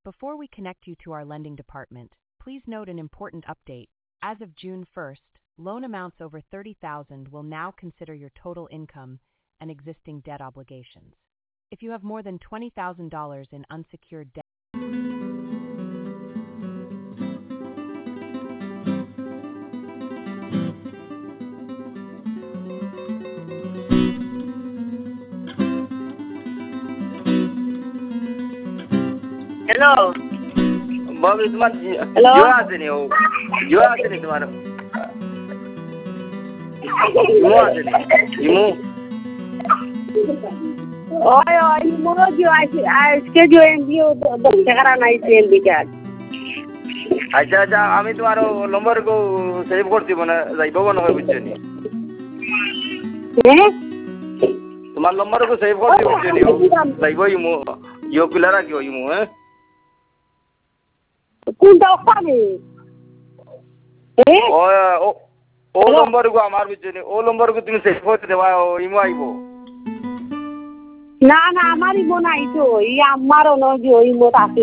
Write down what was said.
Before we connect you to our lending department, please note an important update. As of June 1st, loan amounts over $30,000 will now consider your total income and existing debt obligations. If you have more than $20,000 in unsecured debt, Hello. Bobby, তোমার Hello? Jio আসেনি ও জিও আসেনি তোমার imo আসেনি imo Oi, moro jo আজকে jo NGO 10 টাকা নাইছে NB card আচ্ছা আচ্ছা আমি তোমার নম্বর কো সেভ করছি মানে যাইব কোন হয় বুঝছেনি হ্যাঁ তোমার নম্বর কো সেভ করছি বুঝছেনি ও যাইব ইমো ইও পিলারা কি ইমো হ্যাঁ কোনটা পাবে ও ও নম্বর কো আমার বুঝছেনি ও নম্বর কো তুমি সেভ করতে দেবা ইমো আইবো না না আমারই মনে আইতো এই আমারও নয় যে ওই মত আছে